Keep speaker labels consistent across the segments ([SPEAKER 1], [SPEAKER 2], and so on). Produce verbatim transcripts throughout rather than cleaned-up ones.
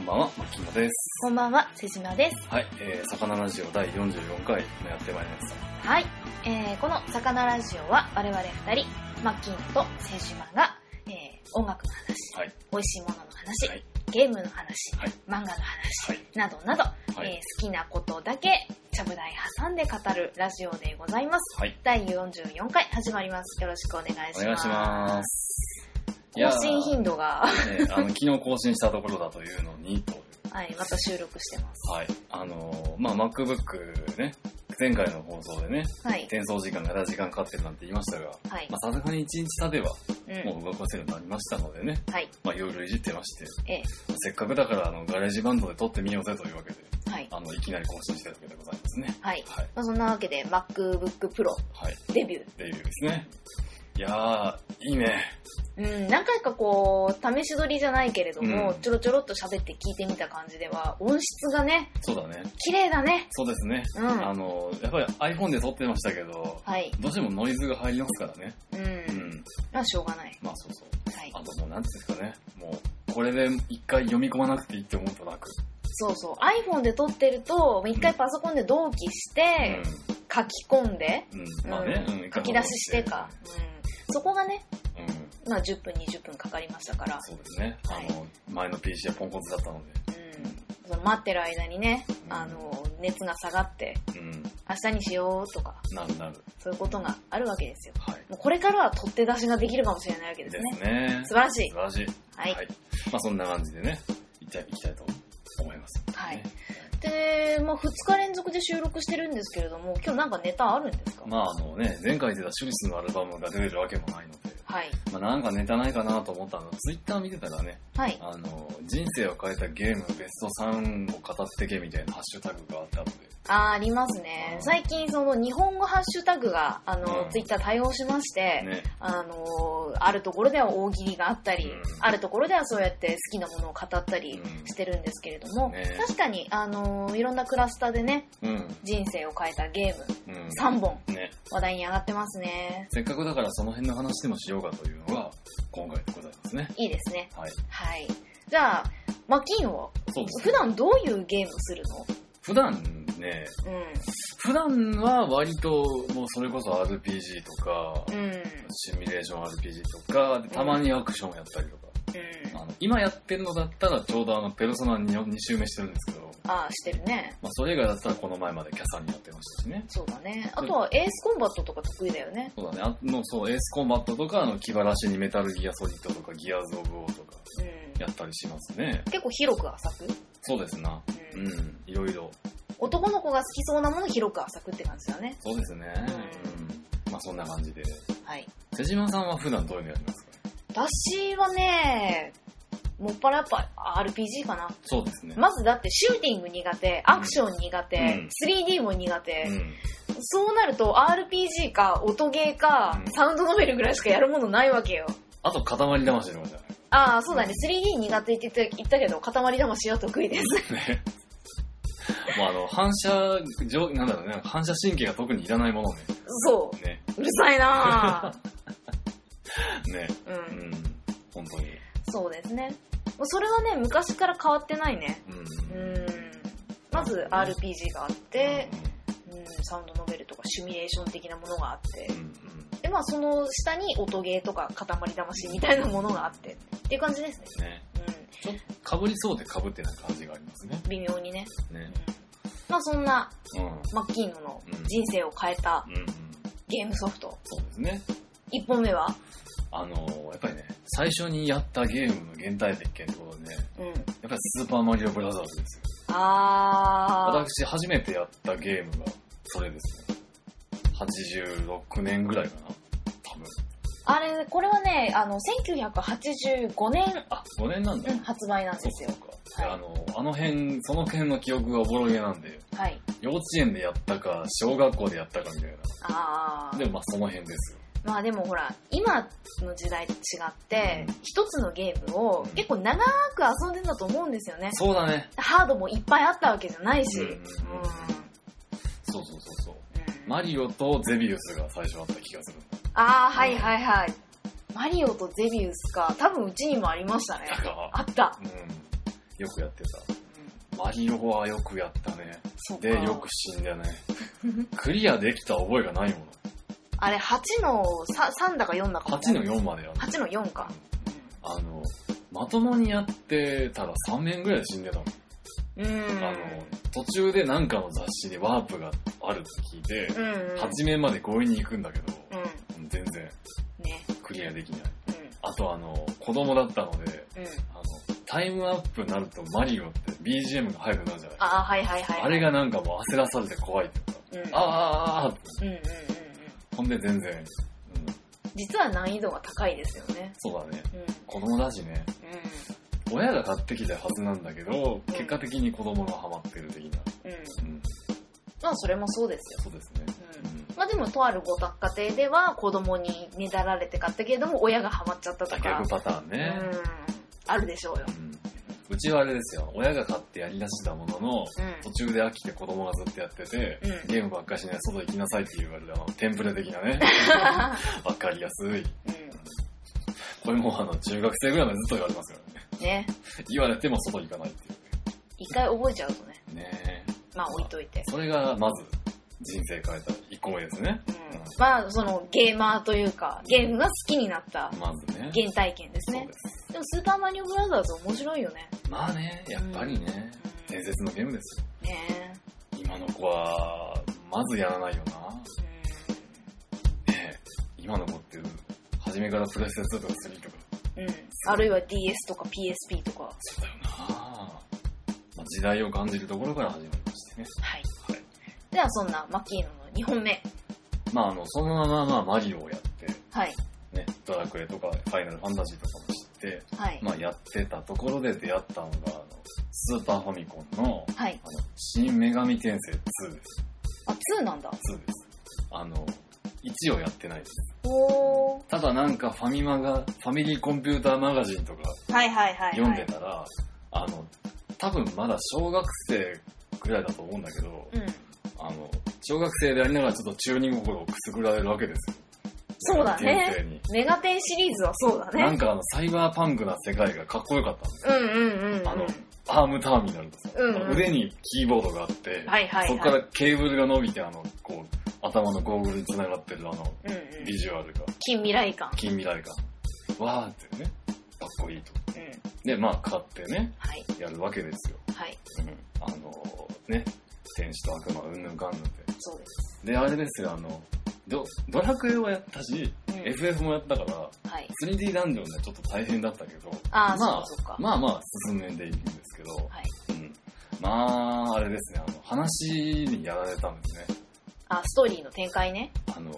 [SPEAKER 1] ばんは、マキノです。
[SPEAKER 2] こんばんは、瀬島です。
[SPEAKER 1] はい、えー、魚ラジオだいよんじゅうよんかいもやってまいりました。
[SPEAKER 2] はい、えー、この魚ラジオは我々二人、マキノと瀬島が、えー、音楽の話、はい、美味しいものの話、はい、ゲームの話、はい、漫画の話、はい、などなど、はい、えー、好きなことだけちゃぶ台挟んで語るラジオでございます。はい、だいよんじゅうよんかい始まります。よろしくお願いします。
[SPEAKER 1] お願いします。
[SPEAKER 2] 更新頻度が、
[SPEAKER 1] ね、あの昨日更新したところだというのにと
[SPEAKER 2] はい、また収録してます。
[SPEAKER 1] はい、あのまあ MacBook ね、前回の放送でね、はい、転送時間がだい時間かかってるなんて言いましたが、はい、まあさすがにいちにち差ではもう動かせるようになりましたのでね、はい、まあいろいろいじってまして、ええ、せっかくだからあのガレージバンドで撮ってみようぜというわけで、はい、あのいきなり更新してるわけでございますね。
[SPEAKER 2] はい。はい、まあ、そんなわけで MacBook Pro、はい、デビュー。
[SPEAKER 1] デビューですね。いやー、いいね。
[SPEAKER 2] うん、何回かこう試し撮りじゃないけれども、うん、ちょろちょろっと喋って聞いてみた感じでは音質がね、
[SPEAKER 1] そうだね、
[SPEAKER 2] 綺麗だね。
[SPEAKER 1] そうですね、うん、あのやっぱり iPhone で撮ってましたけど、はい、どうしてもノイズが入りますからね。うん、うん、
[SPEAKER 2] まあしょうがない。
[SPEAKER 1] まあそうそう、はい、あともうなんていうんですかね、もうこれで一回読み込まなくていいって思うと楽。
[SPEAKER 2] そうそう、 iPhone で撮ってると一回パソコンで同期して、うん、書き込んで、うん、まあね、うん、書き出ししてか、うん、そこがね、うん、まあじゅっぷんにじゅっぷんかかりましたから。
[SPEAKER 1] そうですね、はい、あの前の ピーシー はポンコツだったので、
[SPEAKER 2] うん、その待ってる間にね、うん、あの熱が下がって、うん、明日にしようとか
[SPEAKER 1] なるなる、
[SPEAKER 2] そういうことがあるわけですよ。はい、もうこれからは取って出しができるかもしれないわけですね。ですね。素晴らしい。
[SPEAKER 1] 素晴らしい。はい。はい、まあそんな感じでね、いきたいいきたいと思います。はい。ね、
[SPEAKER 2] で、まあ、ふつか連続で収録してるんですけれども、今日なんかネタあるんですか？
[SPEAKER 1] まああのね、前回出たシュリスのアルバムが出るわけもないので、はい、まあ、なんかネタないかなと思ったので、ツイッター見てたらね、はい、あの人生を変えたゲームベストさんを語ってけみたいなハッシュタグがあったので、
[SPEAKER 2] あ、ありますね。最近その日本語ハッシュタグがあの、うん、ツイッター対応しまして、ね、あのあるところでは大喜利があったり、うん、あるところではそうやって好きなものを語ったりしてるんですけれども、うんね、確かにあのいろんなクラスターでね、うん、人生を変えたゲーム、うん、さんぼん、ね、話題に上がってますね。
[SPEAKER 1] せっかくだからその辺の話でもしようかというのが今回でございますね。
[SPEAKER 2] いいですね。はい。はい。じゃあマキーノは普段どういうゲームするの？
[SPEAKER 1] 普段ね、うん、普段は割ともうそれこそ アールピージー とか、うん、シミュレーション アールピージー とかでたまにアクションやったりとか、うん、あの今やってるのだったらちょうどあのペルソナ に, に周目してるんですけど、
[SPEAKER 2] ああしてるね、
[SPEAKER 1] まあ、それ以外だったらこの前までキャサンにやってましたしね。
[SPEAKER 2] そうだね。あとはエースコンバットとか得意だよね。
[SPEAKER 1] そうだね。あのそうエースコンバットとかあの気晴らしにメタルギアソリッドとかギアーズオブオーとかやったりしますね。
[SPEAKER 2] 結構広く浅く。
[SPEAKER 1] そうですな。うん、うん、いろいろ。
[SPEAKER 2] 男の子が好きそうなもの広く浅くって感じだね。
[SPEAKER 1] そうですね。うん、まあそんな感じで。はい。瀬島さんは普段どういうのやりますか？
[SPEAKER 2] 私はね、もっぱらやっぱ アールピージー かな。
[SPEAKER 1] そうですね。
[SPEAKER 2] まずだってシューティング苦手、アクション苦手、うん、スリーディー も苦手、うん、そうなると アールピージー か音ゲーか、うん、サウンドノベルぐらいしかやるものないわけよ。
[SPEAKER 1] あと塊魂の方じゃない？
[SPEAKER 2] ああ、そうだね。スリーディー 苦手って言った、言ったけど塊魂は得意です。ね。
[SPEAKER 1] もうあの反射なんだろうね、反射神経が特にいらないものね。
[SPEAKER 2] そう。ね。うるさいなぁ。
[SPEAKER 1] ね。うん。うん。本当に。
[SPEAKER 2] そうですね。それはね、昔から変わってないね。うん。うん。まず アールピージー があって、うん、うん、サウンドノベルとかシミュレーション的なものがあって、うんうん、でまあその下に音ゲーとか塊魂みたいなものがあってっていう感じですね。ね。
[SPEAKER 1] ちょっと被りそうで被ってない感じがありますね。
[SPEAKER 2] 微妙にね。ね、うん、まあそんな、うん、マッキーノの人生を変えたゲームソフト。うんうん、
[SPEAKER 1] そうですね。
[SPEAKER 2] いっぽんめは
[SPEAKER 1] あのー、やっぱりね、最初にやったゲームの原体験ってことでね、うん、やっぱりスーパーマリオブラザーズですよ。あー。私初めてやったゲームがそれですね。はちじゅうろくねんぐらいかな、多分。
[SPEAKER 2] あれ、これはね、あの、せんきゅうひゃくはちじゅうごねん。
[SPEAKER 1] あ、ごねんなんだ。
[SPEAKER 2] うん、発売なんですよ。
[SPEAKER 1] そうか。はい、あの、あの辺、その辺の記憶がおぼろげなんで、はい。幼稚園でやったか、小学校でやったかみたいな。ああ。でもまあその辺ですよ。
[SPEAKER 2] まあでもほら、今の時代と違って、うん、一つのゲームを結構長く遊んでたと思うんですよね。
[SPEAKER 1] そうだね。
[SPEAKER 2] ハードもいっぱいあったわけじゃないし。うんうんうん、
[SPEAKER 1] そうそうそうそう、うん。マリオとゼビウスが最初あった気がする。
[SPEAKER 2] ああ、はいはいはい。マリオとゼビウスか。多分うちにもありましたね。あった。うん。
[SPEAKER 1] よくやってた。うん、マリオはよくやったね。で、よく死んだね。クリアできた覚えがないもの。
[SPEAKER 2] あれ、はちの さ, さんだかよんだか。
[SPEAKER 1] はちのよんまでやった。
[SPEAKER 2] はちのよんか。
[SPEAKER 1] あの、まともにやってたらさんねんぐらいで死んでたもん。
[SPEAKER 2] うん。
[SPEAKER 1] あの、途中でなんかの雑誌でワープがあるって聞いて、うんうん、初めまで強引に行くんだけど、うん、全然、ね、クリアできない。うん、あとあの、子供だったので、うん、あのタイムアップになるとマリオって ビージーエム が速くなるじゃないですか。
[SPEAKER 2] あ、はいはいはい、はい。
[SPEAKER 1] あれがなんかもう焦らされて怖いっていうか、うん、あーって、うんうんうんうん。ほんで全然、うん、
[SPEAKER 2] 実は難易度が高いですよね。
[SPEAKER 1] そうだね。うん、子供だしね。うん、親が買ってきたはずなんだけど、うん、結果的に子供がハマってる的な。うん
[SPEAKER 2] うん、まあそれもそうですよ。
[SPEAKER 1] そうですね。
[SPEAKER 2] うん、まあでもとあるご家庭では子供にねだられて買ったけれども親がハマっちゃったとか。
[SPEAKER 1] 逆パターンね。
[SPEAKER 2] うん、あるでしょうよ。うん
[SPEAKER 1] うちはあれですよ、親が買ってやりだしたものの、うん、途中で飽きて子供がずっとやってて、うん、ゲームばっかりしない外行きなさいって言われるあのテンプレ的なねわかりやすい、うん、これもうあの中学生ぐらいまでずっと言われますからねね言われても外行かないっていう、ね、
[SPEAKER 2] 一回覚えちゃうとね
[SPEAKER 1] ね
[SPEAKER 2] まあ置いといて
[SPEAKER 1] それがまず人生変えた一個目ですね、
[SPEAKER 2] うんうん、まあそのゲーマーというかゲームが好きになった
[SPEAKER 1] まずね
[SPEAKER 2] 原体験ですね。そうです。でもスーパーマリオブラザーズ面白いよね。
[SPEAKER 1] まあねやっぱりね、うん、伝説のゲームですよ
[SPEAKER 2] ね。
[SPEAKER 1] 今の子はまずやらないよな、うんね、今の子って初めからプレステツーとかスリーとか、
[SPEAKER 2] うん、あるいは ディーエス とか ピーエスピー とか
[SPEAKER 1] そうだよな、まあ、時代を感じるところから始まりましてね。
[SPEAKER 2] はい、はい、ではそんなマキーノのにほんめ、
[SPEAKER 1] まああのそのまままあマリオをやって、
[SPEAKER 2] はい
[SPEAKER 1] ね、ドラクエとかファイナルファンタジーとかも知って、はい、まあやってたところで出会ったのがあのスーパーファミコンの、はい、あの新女神転生ツーです。
[SPEAKER 2] あ、ツーなんだ。
[SPEAKER 1] ツーです。あのいちをやってないです。おただなんかファミマがファミリーコンピューターマガジンとか読んでたら、はいはいはいはい、あの多分まだ小学生ぐらいだと思うんだけど、うん、あの小学生でありながらちょっと中二心をくすぐられるわけですよ。
[SPEAKER 2] そうだね。メガテンシリーズはそうだね。
[SPEAKER 1] なんかあのサイバーパンクな世界がかっこよかったんですよ。
[SPEAKER 2] うんうんうん、うん。
[SPEAKER 1] あのアームターミナルですよ、うんうん、腕にキーボードがあって、はいはいはい、そこからケーブルが伸びてあのこう頭のゴーグルに繋がってるあの、うんうん、ビジュアルが
[SPEAKER 2] 近未来感
[SPEAKER 1] 近未来感わーってねかっこいいと、うん、でまあ買ってね、はい、やるわけですよ。はい、うん、あのね天使と悪魔うんぬんかんぬんって
[SPEAKER 2] そうです。
[SPEAKER 1] であれですよあのド, ドラクエはやったし、うん、エフエフ もやったから、はい、スリーディー ダンジョンでちょっと大変だったけど、
[SPEAKER 2] あ、
[SPEAKER 1] まあ、
[SPEAKER 2] そうか
[SPEAKER 1] まあまあ進めんでいいんですけど、はいうん、まああれですねあの話にやられたんですね。
[SPEAKER 2] あ、ストーリーの展開ね。
[SPEAKER 1] あの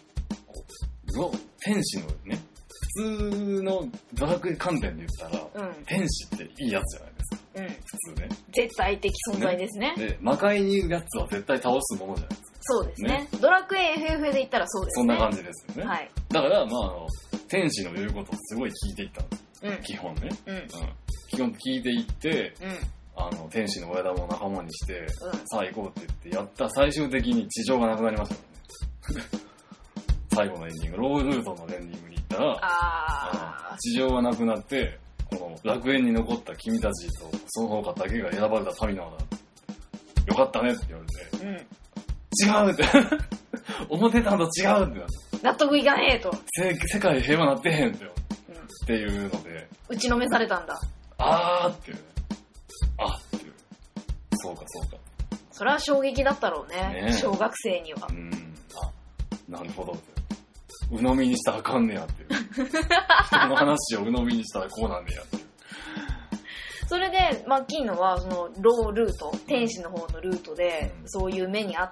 [SPEAKER 1] 天使のね普通のドラクエ観点で言ったら、うん、天使っていいやつじゃないですか、うん、普通ね
[SPEAKER 2] 絶対的存在ですね。
[SPEAKER 1] で魔界にいるやつは絶対倒すものじゃないですか。
[SPEAKER 2] そうですね。ねドラクエ エフエフ で言ったらそうですね。
[SPEAKER 1] そんな感じですよね。はい。だからまああの天使の言うことをすごい聞いていったんです。うん、基本ね、うんうん。基本聞いていって、うん、あの天使の親玉を仲間にして、うん、さあ行こうって言ってやった最終的に地上がなくなりましたよね。最後のエンディングロールートのエンディングに行ったら、あ地上がなくなってこの楽園に残った君たちとその他だけが選ばれた民なのだ。よかったねって言われて。うん違うって思ってたのと違うってな
[SPEAKER 2] 納得いかねえと
[SPEAKER 1] 世界平和なってへんって、うん、っていうので
[SPEAKER 2] 打ちのめされたんだ。
[SPEAKER 1] あーっていうあっていうそうかそうか
[SPEAKER 2] それは衝撃だったろう ね, ね小学生には。うん
[SPEAKER 1] あなるほどって鵜呑みにしたらあかんねやっていう人の話を鵜呑みにしたらこうなんねやっていう
[SPEAKER 2] それでマッキーノはそのロールート天使の方のルートで、うん、そういう目にあって、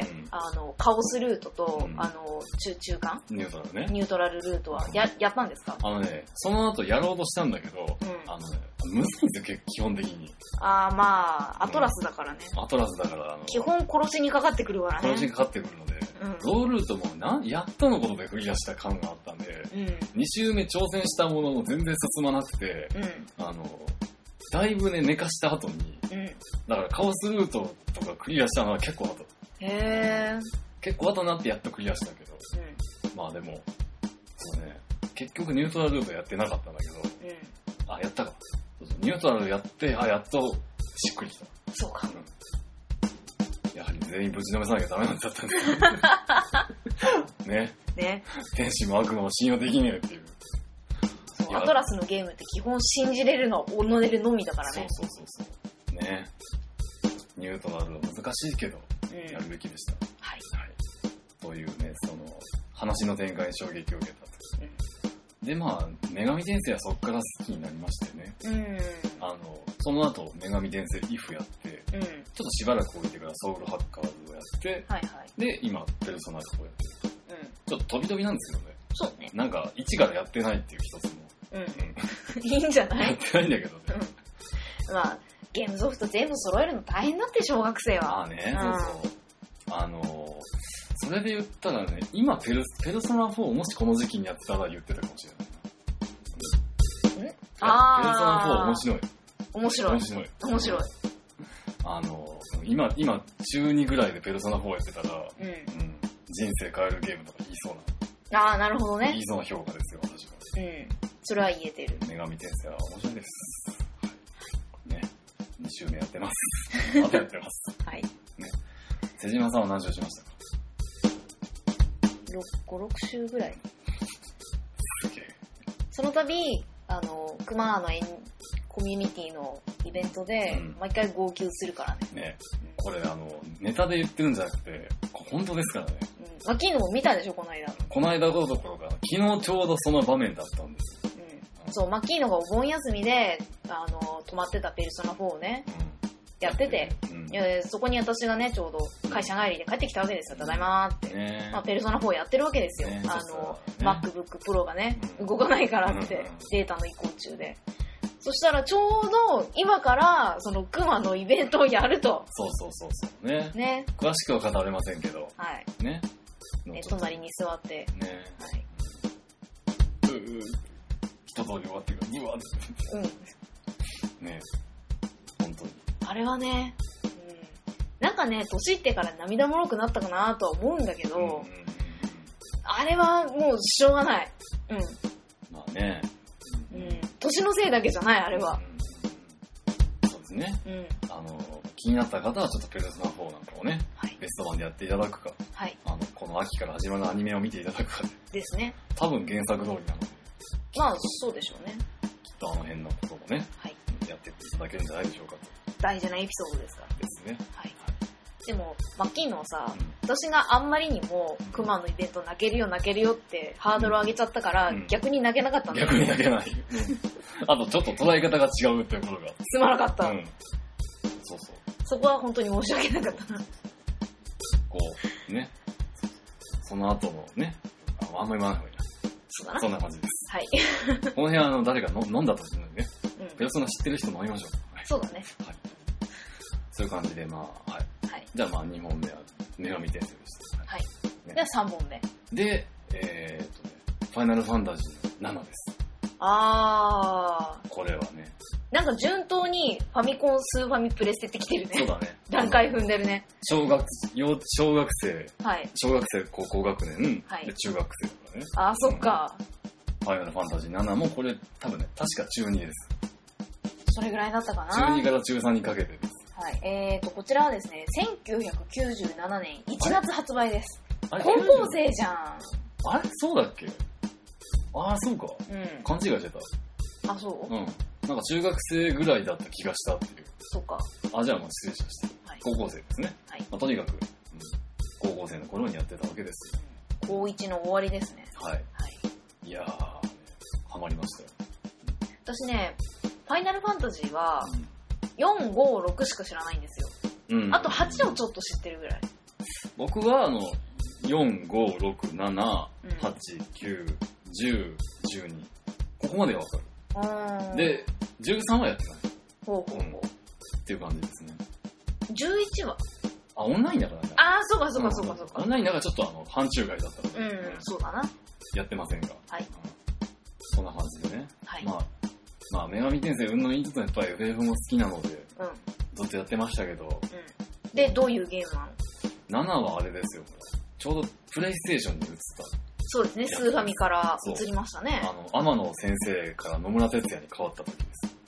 [SPEAKER 2] うん、あのカオスルートと、うん、あの 中, 中間
[SPEAKER 1] ニュートラルね
[SPEAKER 2] ニュートラルルートは や, やったんですか。
[SPEAKER 1] あのねその後やろうとしたんだけど、うん、あのねむずいんですよ基本的に。
[SPEAKER 2] ああまあアトラスだからね、
[SPEAKER 1] うん、アトラスだからあの
[SPEAKER 2] 基本殺しにかかってくるからね。
[SPEAKER 1] 殺しにかかってくるので、うん、ロールートもなやっとのことでクリアした感があったんで、うん、に周目挑戦したものの全然進まなくて、うん、あのだいぶね寝かした後に、うん、だからカオスルートとかクリアしたのは結構後。へー結構後になってやっとクリアしたけど、うん、まあでもそうね結局ニュートラルルートやってなかったんだけど、うん、あやったかそうそうニュートラルやって、あ、やっとしっくりきた。
[SPEAKER 2] そうか。
[SPEAKER 1] うん、やはり全員ぶちのめさなきゃダメなんだったんですよ。ね。ね。天使も悪魔も信用できねえっていう。
[SPEAKER 2] アトラスのゲームって基本信じれるのは己るのみだからね。
[SPEAKER 1] そうそうそうそう。ね。ニュートラルは難しいけど、うん、やるべきでした。はい。はい。というね、その、話の展開に衝撃を受けたと。うん、で、まあ、女神転生はそこから好きになりましてね。うん。あの、その後、女神転生イフやって、うん、ちょっとしばらく置いてからソウルハッカーズをやって、はいはい。で、今、ペルソナフォーやってる。うん。ちょっと飛び飛びなんですけどね。そうね。なんか、一からやってないっていう一つも。うん。
[SPEAKER 2] いいんじゃない？
[SPEAKER 1] やってないんだけどね。
[SPEAKER 2] うん。まあ、ゲームソフト全部揃えるの大変だって小学生は。
[SPEAKER 1] まあね、うん、そうそう。あのー、それで言ったらね、今ペル、ペルソナフォーもしこの時期にやってたら言ってたかもしれない。ん？あー。ペルソナフォー面白い。
[SPEAKER 2] 面白い。
[SPEAKER 1] 面白い。
[SPEAKER 2] 面白い。
[SPEAKER 1] あのー、今、今、中にぐらいでペルソナフォーやってたら、うん。うん、人生変えるゲームとか言いそう
[SPEAKER 2] な。あー、なるほどね。
[SPEAKER 1] 言いそうな評価ですよ、私は。
[SPEAKER 2] うん。それは言えてる。
[SPEAKER 1] 女神転生は面白いです。ね。に週目やってます。またやってます。はい。ね。瀬島さんは何週しましたか？
[SPEAKER 2] ご、ろく週ぐらい。すげえ。その度、あの、熊のコミュニティのイベントで、毎回号泣するからね。
[SPEAKER 1] ね。これ、あの、ネタで言ってるんじゃなくて、本当ですからね。
[SPEAKER 2] うん。マキーノも見たでしょ、この間。
[SPEAKER 1] この間どころか、昨日ちょうどその場面だったんです。
[SPEAKER 2] そう、マッキーノがお盆休みで、あの、泊まってたペルソナフォーをね、うん、やってて、うん、いや、そこに私がね、ちょうど会社帰りで帰ってきたわけですよ。ただいまーって。ね、まあ、ペルソナフォーやってるわけですよ。ね、あの、ね、MacBook Pro がね、うん、動かないからって、うん、データの移行中で。そしたらちょうど今からそのクマのイベントをやると。
[SPEAKER 1] そうそうそうそうね。ね。詳しくは語れませんけど。はい。ね。
[SPEAKER 2] ね、隣に座って。ね。はい。
[SPEAKER 1] うう一通り終わってからうわってうんねえ本当に
[SPEAKER 2] あれはね、うん、なんかね年いってから涙もろくなったかなとは思うんだけど、うんうんうん、あれはもうしょうがない。うん
[SPEAKER 1] まあね、
[SPEAKER 2] うん、年のせいだけじゃないあれは、
[SPEAKER 1] うん、そうですね、うん、あの気になった方はちょっとペルソナフォーなんかをね、はい、ベスト版でやっていただくか、はい、あのこの秋から始まるアニメを見ていただくか
[SPEAKER 2] ですね。
[SPEAKER 1] 多分原作通りなので
[SPEAKER 2] まあそうでしょうね。
[SPEAKER 1] きっとあの辺のこともね、はい、やっていただけるんじゃないでしょうかと。
[SPEAKER 2] 大事なエピソードですから。
[SPEAKER 1] ですね。はい。
[SPEAKER 2] でもマッキーノはさ、うん、私があんまりにもクマのイベント泣けるよ泣けるよってハードルを上げちゃったから、うん、逆に泣けなかったんだよ。
[SPEAKER 1] 逆に泣けない。あとちょっと捉え方が違うっていうところが。
[SPEAKER 2] すまなかった。うん、
[SPEAKER 1] そうそう。
[SPEAKER 2] そこは本当に申し訳なかったな。
[SPEAKER 1] こうね、その後のね、あ, あんまり言わない方がいいな。そうだな。そんな感じです。はい。この辺はあの誰かの飲んだと思うんでね。うん。ペルソナ知ってる人飲みましょう。
[SPEAKER 2] はい、そうだね。はい。
[SPEAKER 1] そういう感じでまあはい。はい。じゃあまあにほんめは女神転生でした。
[SPEAKER 2] はい。ね、じゃあさんぼんめ。
[SPEAKER 1] でえー、っとねファイナルファンタジーななです。
[SPEAKER 2] あー。
[SPEAKER 1] これはね。
[SPEAKER 2] なんか順当にファミコン、スーファミ、プレステってきてるね。
[SPEAKER 1] そうだね。
[SPEAKER 2] 段階踏んでるね。
[SPEAKER 1] 小学、幼小学生、はい、小学生、高校学年、はい、で中学生とかね。
[SPEAKER 2] あ、そっか、うん。
[SPEAKER 1] ファイナルファンタジーななもこれ多分ね、確か中にです。
[SPEAKER 2] それぐらいだったかな。
[SPEAKER 1] 中にから中さんにかけてです。
[SPEAKER 2] はい。えーと、こちらはですね、せんきゅうひゃくきゅうじゅうななねんいちがつ発売です。あれ高校生じゃん。
[SPEAKER 1] あれそうだっけ？ああ、そうか。うん。勘違いして
[SPEAKER 2] た。あ、そう？
[SPEAKER 1] うん。なんか中学生ぐらいだった気がしたっていう。
[SPEAKER 2] そうか。
[SPEAKER 1] あ、じゃあもう失礼しました。はい、高校生ですね。はい。まあ、とにかく、うん、高校生の頃にやってたわけです。
[SPEAKER 2] 高いちの終わりですね。
[SPEAKER 1] はい。はい、いやー、ハマりましたよ。
[SPEAKER 2] 私ね、ファイナルファンタジーは、よん、ご、ろくしか知らないんですよ。うん。あとはちをちょっと知ってるぐらい。
[SPEAKER 1] 僕は、あの、よん、ご、ろく、なな、はち、きゅう、じゅう、じゅうに。ここまではわかる。で、じゅうさんはやってない。ほうほうほう。うん、っていう感じですね。
[SPEAKER 2] じゅういちは
[SPEAKER 1] あ、オンラインだからね。
[SPEAKER 2] ああ、そうかそうかそうかそうか。
[SPEAKER 1] オンラインだからちょっとあの、範疇外だったので。
[SPEAKER 2] うん、うん、そうだな。
[SPEAKER 1] やってませんが。はい。うん、そんな感じでね。はい。まあ、まあ、女神転生、うんの言いつつやっぱり エフエフ も好きなので、うん。ずっとやってましたけど。
[SPEAKER 2] うん。で、どういうゲームな
[SPEAKER 1] の ?なな はあれですよ、これ。ちょうどプレイステーションに移った。
[SPEAKER 2] そうですね、スーファミから移りましたね。
[SPEAKER 1] あの、天野先生から野村哲也に変わった時です。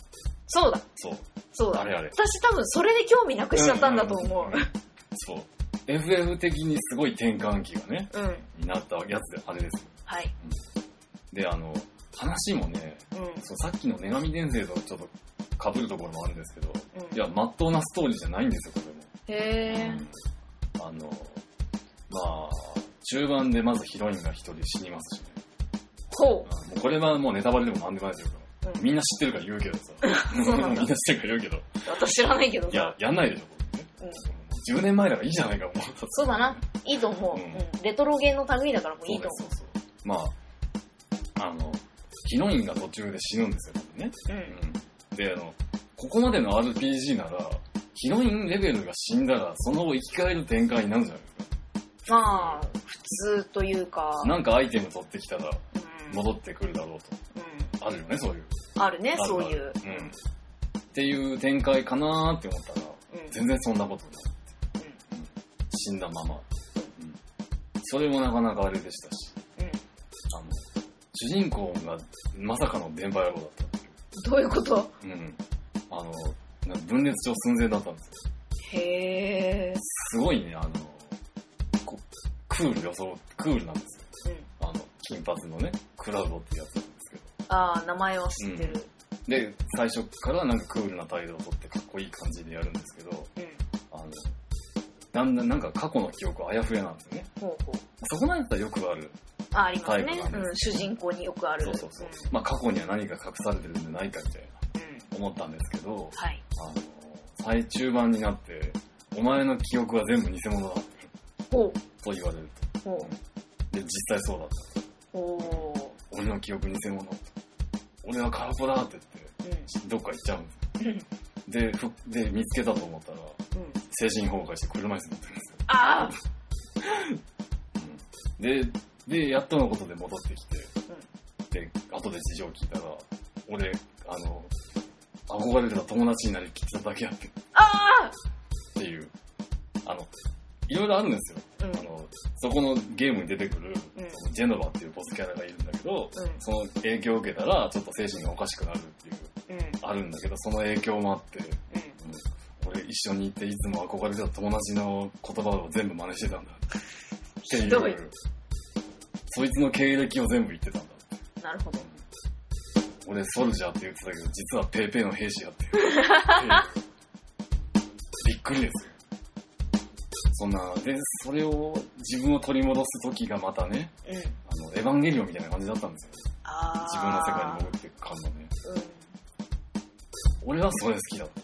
[SPEAKER 2] そうだ。
[SPEAKER 1] そう。
[SPEAKER 2] そうだ。
[SPEAKER 1] あれあれ。
[SPEAKER 2] 私多分それで興味なくしちゃったんだと思う。
[SPEAKER 1] そう。エフエフ 的にすごい転換期がね、うん、になったやつであれですよ。
[SPEAKER 2] はい。
[SPEAKER 1] うん、で、あの、話もね、うん、そうさっきの女神転生とちょっと被るところもあるんですけど、うん、いや、まっとうなストーリーじゃないんですよ、これも。
[SPEAKER 2] へー。
[SPEAKER 1] うん、あの、まあ、中盤でまずヒロインが一人死にますしね。
[SPEAKER 2] ほう。
[SPEAKER 1] もうこれはもうネタバレでもなんでもないですよ。うん、みんな知ってるから言うけどさ。そうなんだ。みんな知ってるから言うけど。
[SPEAKER 2] 私知らないけどさ。
[SPEAKER 1] いや、やんないでしょ、これね。うんじゅうねんまえだからいいじゃないか、もう。
[SPEAKER 2] そうだな。いいと思う。うんうん、レトロゲーの類だからもういいと思う。
[SPEAKER 1] そうそうそう。まあ、あの、ヒロインが途中で死ぬんですよね。うん。うん、で、あの、ここまでの アールピージー なら、ヒロインレベルが死んだら、その後生き返る展開になるじゃないです
[SPEAKER 2] か。まあ、普通というか。
[SPEAKER 1] なんかアイテム取ってきたら、戻ってくるだろうと。うん。あるよね、そういう。
[SPEAKER 2] あるね、あるそういう。
[SPEAKER 1] うん。っていう展開かなーって思ったら、うん、全然そんなことない。死んだまま、うん、それもなかなかあれでしたし、うん、あの主人公がまさかの電波野郎だったんですよ。
[SPEAKER 2] どういうこと？
[SPEAKER 1] うん、あの分裂症寸前だったんですよ。
[SPEAKER 2] へー。
[SPEAKER 1] すごいね、あのこクール予想クールなんですよ、うん、あの金髪のねクラウドってやつなんですけど。
[SPEAKER 2] ああ、名前は知ってる、
[SPEAKER 1] うん、で最初からなんかクールな態度をとってかっこいい感じでやるんですけど、うん、あのだんだんなんか過去の記憶はあやふやなんですよね。ほうほう。そこまでだったらよくある
[SPEAKER 2] タイプなんです。あ、ありますね。うん、主人公によくある。
[SPEAKER 1] そうそうそう。うん、まあ過去には何か隠されてるんじゃないかみたいな、うん、思ったんですけど、はい、あの最中盤になってお前の記憶は全部偽物だってほうと言われると。ほうで実際そうだった。お俺の記憶偽物。俺は空っぽだって言って、うん、どっか行っちゃうんですよ。で, ふで見つけたと思ったら、うん、精神崩壊して車椅子に乗ってるんですよ。
[SPEAKER 2] ああ、
[SPEAKER 1] うん、ででやっとのことで戻ってきて、うん、で後で事情を聞いたら俺あの憧れてた友達になりきってただけやって
[SPEAKER 2] ああ
[SPEAKER 1] っていうあのいろいろあるんですよ、うん、あのそこのゲームに出てくる、うん、そのジェノバっていうボスキャラがいるんだけど、うん、その影響を受けたらちょっと精神がおかしくなるっていう、うん、あるんだけどその影響もあって、うん、俺一緒にいていつも憧れてた友達の言葉を全部真似してたんだっていうそいつの経歴を全部言ってたんだ。
[SPEAKER 2] なるほど。
[SPEAKER 1] 俺ソルジャーって言ってたけど実はペーペーの兵士やってるびっくりですよ。そんなでそれを自分を取り戻す時がまたね、うん、あのエヴァンゲリオンみたいな感じだったんですよ。あ自分の世界に潜っていく感のね、うん、俺はそれ好きだった。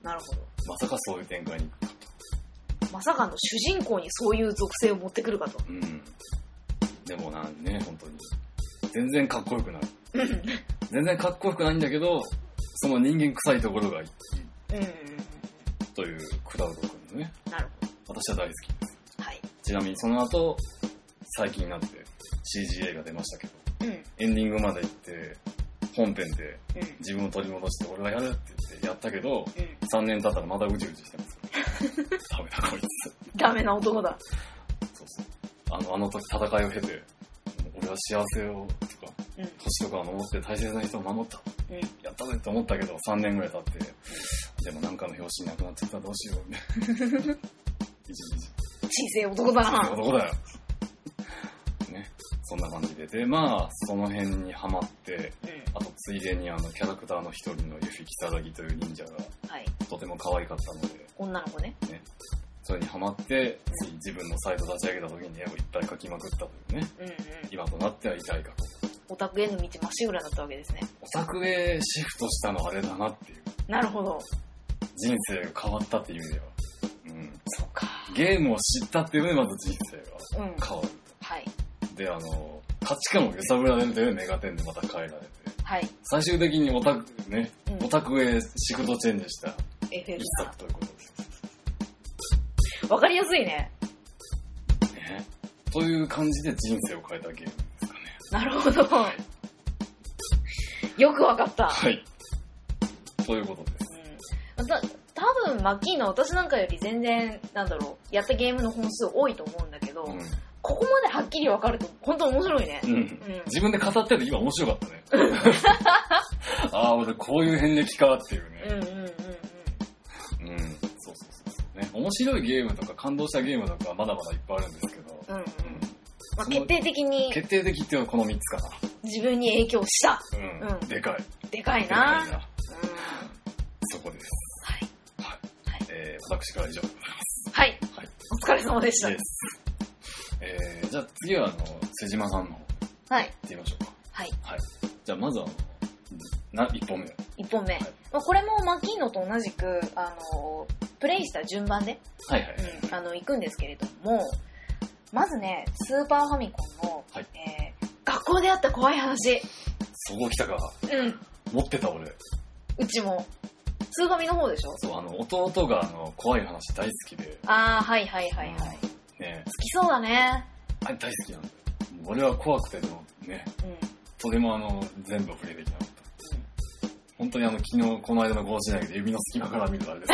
[SPEAKER 1] なるほど。まさかそういう展開に行くか
[SPEAKER 2] と。まさかの主人公にそういう属性を持ってくるかと。うん。
[SPEAKER 1] でもなんね本当に全然かっこよくない。全然かっこよくないんだけどその人間臭いところがいい、うん、というクラウド君のね。なるほど。私は大好きです。はい。ちなみにその後最近になって シージーエー が出ましたけど、うん、エンディングまで行って本編で自分を取り戻して俺はやるって言ってやったけど、うん、さんねん経ったらまたうじうじしてますダメだこいつ
[SPEAKER 2] ダメな男だ。
[SPEAKER 1] そうそう。あのあの時戦いを経て俺は幸せをとか、うん、年とかを守って大切な人を守った、うん、やったぜって思ったけどさんねんぐらい経って、うん、でもなんかの表紙なくなっちゃったらどうしようねいじいじ
[SPEAKER 2] 小さい男だな。
[SPEAKER 1] 小さい男だよね。そんな感じででまあその辺にハマって、うん、あとついでにあのキャラクターの一人のユフィ・キサラギという忍者が、はい、とても可愛かったので
[SPEAKER 2] 女の子 ね,
[SPEAKER 1] ねそれにハマって、うん、自分のサイト立ち上げた時に絵をいっぱい描きまくったというね、うんうん、今となっては痛いかと。
[SPEAKER 2] オタクへの道まっしぐらだったわけですね。
[SPEAKER 1] オタクへシフトしたのあれだなっていう。
[SPEAKER 2] なるほど。
[SPEAKER 1] 人生が変わったっていう意味では、うん、
[SPEAKER 2] そうか。
[SPEAKER 1] ゲームを知ったっていうのでまず人生が変わると、うん、はい。であの価値観を揺さぶられるというメガテンでまた変えられて、はい。最終的にオタクね、うん、オタクへシフトチェンジした一作ということです。
[SPEAKER 2] わかりやすいね。
[SPEAKER 1] ね。という感じで人生を変えたゲームですかね。
[SPEAKER 2] なるほど。はい、よくわかった。
[SPEAKER 1] はい。ということです。
[SPEAKER 2] うん、た多分マッキーの私なんかより全然なんだろうやったゲームの本数多いと思うんだけど、うん、ここまではっきりわかると本当面白いね。うん。うん、
[SPEAKER 1] 自分で語ってる今面白かったね。あああ、俺こういう遍歴かっていうね。
[SPEAKER 2] うんうんうんうん。うん、そう
[SPEAKER 1] そうそうね。面白いゲームとか感動したゲームとかまだまだいっぱいあるんですけど。うんうん。
[SPEAKER 2] まあ、決定的に。
[SPEAKER 1] 決定的っていうのはこのみっつかな。
[SPEAKER 2] 自分に影響した。
[SPEAKER 1] うん。うん、でかい。
[SPEAKER 2] でかいな。でかいな。うん。
[SPEAKER 1] そこです。はい。はい。はい、えー、私から以上でございます。
[SPEAKER 2] はい。はい。お疲れ様でした。です。
[SPEAKER 1] えー、じゃあ次はあの、瀬島さんの方。はい。行ってみましょうか。はい。はい。じゃあまずあの、な、いっぽんめ。
[SPEAKER 2] いっぽんめ。はい、まあ、これもマキーノと同じく、あの、プレイした順番で、はいはい、はい、うん、あの、行くんですけれども、まずね、スーパーファミコンの、はい、えー、学校であった怖い話。
[SPEAKER 1] そこ来たか。うん。持ってた俺。
[SPEAKER 2] うちも。スーファミの方でしょ？
[SPEAKER 1] そう、あの、弟があの、怖い話大好きで。
[SPEAKER 2] あー、はいはいはいはい。うん、ね、好きそうだね。
[SPEAKER 1] あれ大好きなんだよ。俺は怖くてもね、うん、とてもあの、全部触れできなかった。うん、本当にあの、昨日、この間の合子内で指の隙間から見るあれです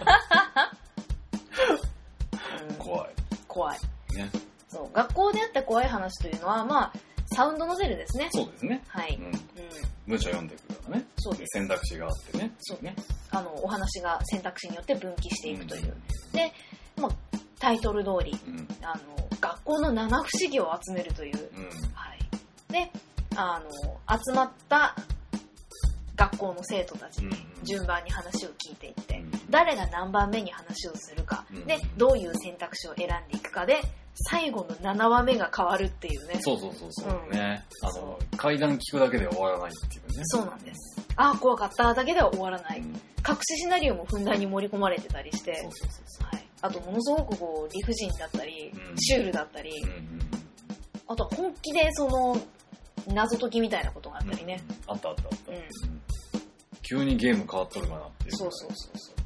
[SPEAKER 1] うん、怖い。
[SPEAKER 2] 怖い。ね。そう、学校であった怖い話というのは、まあ、サウンドノベルですね。
[SPEAKER 1] そうですね。はい。うん。うん、文章読んでいくからね。そうです。選択肢があってね。
[SPEAKER 2] そうね。あの、お話が選択肢によって分岐していくという。うん、で、まあ、タイトル通り、うん、あの、学校の七不思議を集めるという。うん、はい。で、あの、集まった学校の生徒たちに順番に話を聞いていって、うん、誰が何番目に話をするか、うん、で、どういう選択肢を選んでいくかで、最後のななわめが変わるっていうね。
[SPEAKER 1] そうそうそうそう、うん、ね。あの、階段聞くだけで終わらないっていうね。
[SPEAKER 2] そうなんです。ああ、怖かっただけでは終わらない。うん、隠しシナリオもふんだんに盛り込まれてたりして、そうそうそうそう、はい。あと、ものすごくこう、理不尽だったり、うん、シュールだったり、うんうん、あとは本気でその、謎解きみたいなことがあったりね。
[SPEAKER 1] うん、あったあったあった、うんうん。急にゲーム変わっとるかなっていう。
[SPEAKER 2] そうそうそうそう、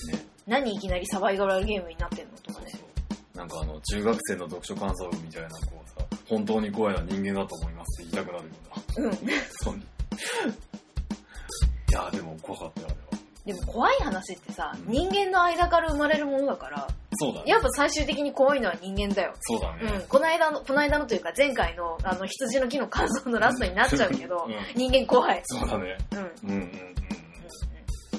[SPEAKER 2] ね。何いきなりサバイバルゲームになってんのとかね。そうそう、
[SPEAKER 1] なんかあの、中学生の読書感想文みたいな、こうさ、本当に怖いのは人間だと思いますって言いたくなるような。うん。そう。いやでも怖かったよ、あれは。
[SPEAKER 2] でも怖い話ってさ、うん、人間の間から生まれるものだから、
[SPEAKER 1] そうだね。
[SPEAKER 2] やっぱ最終的に怖いのは人間だよ。
[SPEAKER 1] そうだね。
[SPEAKER 2] うん。この間の、この間のというか前回の、あの、羊の木の感想のラストになっちゃうけど、うん、人間怖い。
[SPEAKER 1] そうだね。うん。うんうんうんうん。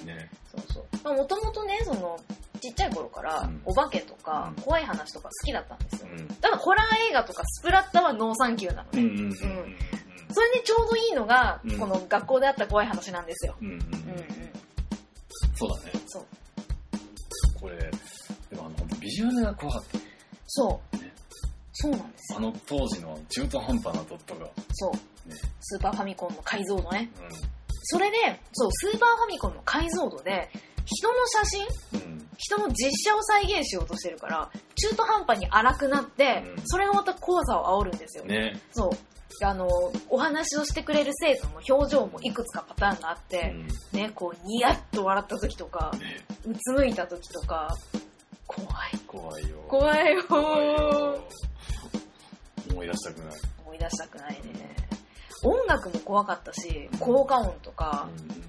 [SPEAKER 1] ね。
[SPEAKER 2] そうそう。まあもともとね、その、ちっちゃい頃から、お化けとか、怖い話とか好きだったんですよ。うん、ただホラー映画とかスプラッタはノーサンキューなのね。うんうんうんうん、それでちょうどいいのが、うん、この学校であった怖い話なんですよ。うんうんうんうん、
[SPEAKER 1] そうだね。そう。これ、でもあの、本当ビジュアルが怖かった。
[SPEAKER 2] そう。ね、そうなんですよ。
[SPEAKER 1] あの当時の中途半端なドットが。
[SPEAKER 2] そう。ね、スーパーファミコンの解像度ね。うん、それで、そう、スーパーファミコンの解像度で、人の写真、うん、人の実写を再現しようとしてるから、中途半端に荒くなって、うん、それがまた怖さを煽るんですよ。ね。そう。あの、お話をしてくれる生徒の表情もいくつかパターンがあって、うん、ね、こう、ニヤッと笑った時とか、ね、うつむいた時とか、怖い。
[SPEAKER 1] 怖いよ。
[SPEAKER 2] 怖いよ。怖いよ。
[SPEAKER 1] 思い出したくない。
[SPEAKER 2] 思い出したくないね。音楽も怖かったし、効果音とか、うん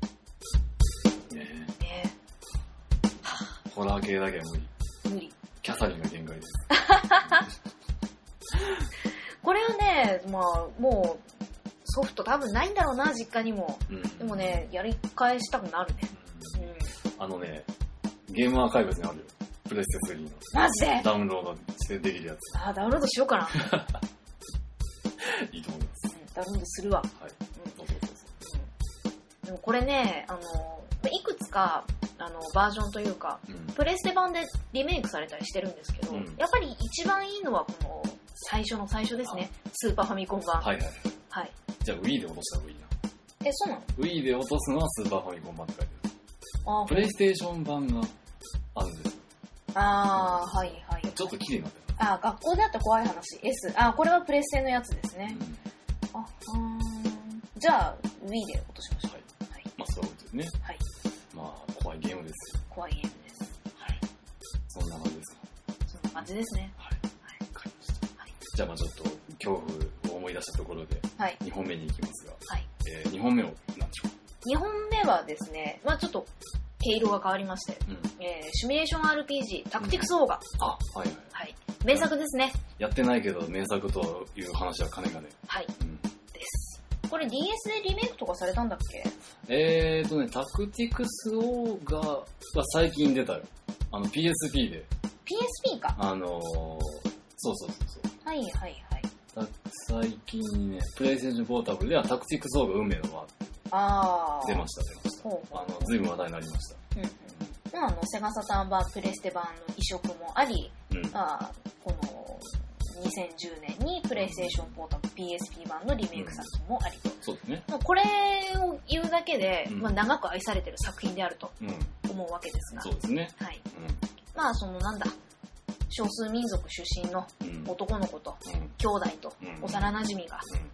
[SPEAKER 1] ホラー系だけは無理。
[SPEAKER 2] 無理。
[SPEAKER 1] キャサリンが限界です。
[SPEAKER 2] これはね、まあ、もう、ソフト多分ないんだろうな、実家にも。うん、でもね、やり返したくなるね、
[SPEAKER 1] うんうん。あのね、ゲームアーカイブスにあるよ。プレステスリーの。
[SPEAKER 2] マジで
[SPEAKER 1] ダウンロードしてできるやつ。
[SPEAKER 2] あ、ダウンロードしようかな。
[SPEAKER 1] いいと思います。
[SPEAKER 2] うん、ダウンロードするわ。はい。うん、そうそうそうそう。でもこれね、あの、いくつか、あのバージョンというか、うん、プレステ版でリメイクされたりしてるんですけど、うん、やっぱり一番いいのはこの最初の最初ですね。スーパーファミコン版。はいはい
[SPEAKER 1] はい。じゃあ Wii で落とした方がいいな。
[SPEAKER 2] え、そうなの？
[SPEAKER 1] Wii で落とすのはスーパーファミコン版って書いてある。あ、プレイステーション版があるんです。
[SPEAKER 2] あー、はいはい。
[SPEAKER 1] ちょっと綺麗になってる。
[SPEAKER 2] あ、学校であった怖い話 S。あ、これはプレステのやつですね。うん、あ、うん。じゃあ Wii で落としましょう。はい。
[SPEAKER 1] はい、まあそうですね。はい。まあ怖いゲームですよ。
[SPEAKER 2] 怖いゲームです。はい。
[SPEAKER 1] そんな感じですか。
[SPEAKER 2] そんな感じですね。はい。はい。
[SPEAKER 1] わかりました。はい。じゃあまあちょっと恐怖を思い出したところで、はい。にほんめに行きますが、はい。えー、にほんめを何でしょう。
[SPEAKER 2] にほんめはですね、まあちょっと毛色が変わりまして、うん、えー、シミュレーション アールピージー タクティクスオーガ、うん。あ、はいはい。はい。名作ですね。
[SPEAKER 1] やってないけど名作という話は金がね。
[SPEAKER 2] はい。うん。です。 これ ディーエス でリメイクとかされたんだっけ？
[SPEAKER 1] えーとね、タクティクス オー が、が最近出たよ。あの ピーエスピー で。
[SPEAKER 2] ピーエスピー か。
[SPEAKER 1] あのー、そうそうそうそう。
[SPEAKER 2] はいはいはい。
[SPEAKER 1] 最近にね、プレイステーションポータブルではタクティクス オー が運命の輪。あー。出ました出ました。ほうほう。あの、随分話題になりました。うんうん。
[SPEAKER 2] まあ、あの、セガサターン版、プレステ版の移植もあり、うん、あこのにせんじゅうねんにプレイステーションポータブル ピーエスピー 版のリメイク作品もありと。うん、
[SPEAKER 1] そうですね。
[SPEAKER 2] これを言うだけで、うん、まあ、長く愛されてる作品であると思うわけですが。
[SPEAKER 1] そうですね。
[SPEAKER 2] はい。うん、まあ、そのなんだ、少数民族出身の男の子と、うん、兄弟と、うん、幼馴染が、うん、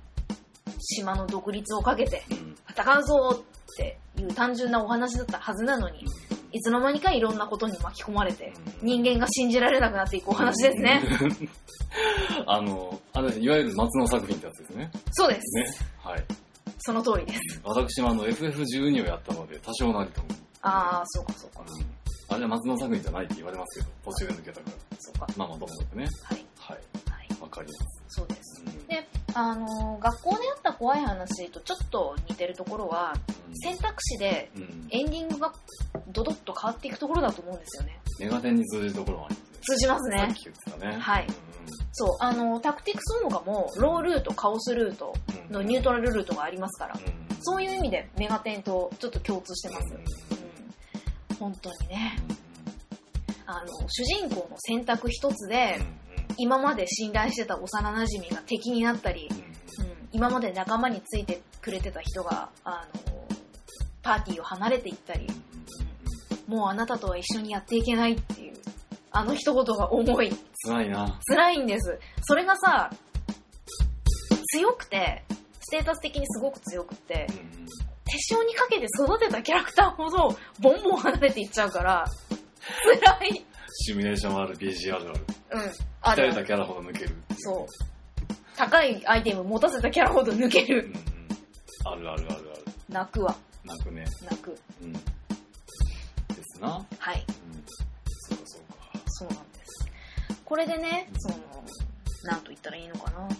[SPEAKER 2] 島の独立をかけて、うん、戦うぞっていう単純なお話だったはずなのに、いつの間にかいろんなことに巻き込まれて、人間が信じられなくなっていくお話ですね。
[SPEAKER 1] あの、あれいわゆる松野作品ってやつですね。
[SPEAKER 2] そうです。
[SPEAKER 1] ね。はい。
[SPEAKER 2] その通りです。
[SPEAKER 1] 私もあの エフエフじゅうに をやったので、多少なりとも。
[SPEAKER 2] ああ、そうかそうか。うん、
[SPEAKER 1] あれは松野作品じゃないって言われますけど、途中で抜けたから。
[SPEAKER 2] そうか。
[SPEAKER 1] まあまあ、どうもってね。
[SPEAKER 2] はい。
[SPEAKER 1] はい。はい。わかります。
[SPEAKER 2] そうです。うん、で、あの、学校であった怖い話とちょっと似てるところは、うん、選択肢でエンディングがドドッと変わっていくところだと思うんですよね。
[SPEAKER 1] メガテンに通じるところはありますね。
[SPEAKER 2] 通じますね。
[SPEAKER 1] さっき言ってたね。
[SPEAKER 2] はい。うん、そう、あの、タクティクスオーガも、ロールート、カオスルートのニュートラルルートがありますから、うん、そういう意味でメガテンとちょっと共通してます。うんうん、本当にね。あの、主人公の選択一つで、うん今まで信頼してた幼馴染が敵になったり、うん、今まで仲間についてくれてた人があのパーティーを離れていったり、うん、もうあなたとは一緒にやっていけないっていうあの一言が重い。
[SPEAKER 1] 辛いな。
[SPEAKER 2] 辛いんです。それがさ強くてステータス的にすごく強くて、うん、手塩にかけて育てたキャラクターほどボンボン離れていっちゃうから辛い。
[SPEAKER 1] シミュレーション アールピージー あるある。
[SPEAKER 2] うん。
[SPEAKER 1] 鍛えたキャラほど抜ける。
[SPEAKER 2] そう。高いアイテム持たせたキャラほど抜ける。うんうん、
[SPEAKER 1] あるあるあるある。
[SPEAKER 2] 泣くわ。
[SPEAKER 1] 泣くね。
[SPEAKER 2] 泣く。うん。
[SPEAKER 1] ですな。
[SPEAKER 2] はい。
[SPEAKER 1] うん。そうかそうか。
[SPEAKER 2] そうなんです。これでね、その、なんと言ったらいいのかな。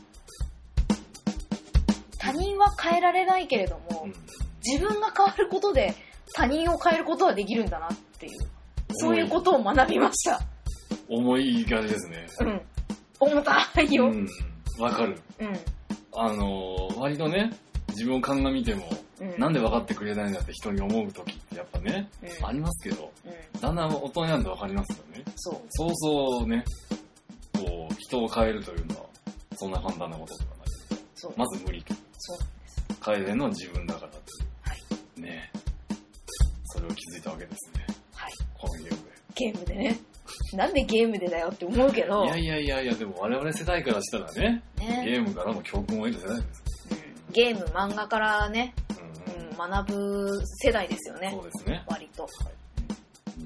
[SPEAKER 2] 他人は変えられないけれども、うん、自分が変わることで他人を変えることはできるんだなっていう。そういうことを学びました。
[SPEAKER 1] 重い感じですね。
[SPEAKER 2] うん。重たいよ。うん。
[SPEAKER 1] わかる。うん。あのー、割とね、自分を鑑みても、うん、なんで分かってくれないんだって人に思う時ってやっぱね、うん、ありますけど、うん、だんだん大人になると分かりますよね。
[SPEAKER 2] そう。
[SPEAKER 1] そうそうね、こう、人を変えるというのは、そんな簡単なことではない。そう。まず無理と。
[SPEAKER 2] そうなんです。
[SPEAKER 1] 変えれるのは自分だからっていう。はい。ね。それを気づいたわけですね。このゲームで。
[SPEAKER 2] ゲームでね。なんでゲームでだよって思うけど。
[SPEAKER 1] いやいやいやいや、でも我々世代からしたらね、ねゲームからも教訓を得る世代です、
[SPEAKER 2] うん。ゲーム、漫画からね、うんうん、学ぶ世代ですよね。
[SPEAKER 1] そうですね。
[SPEAKER 2] 割と。はい
[SPEAKER 1] うん、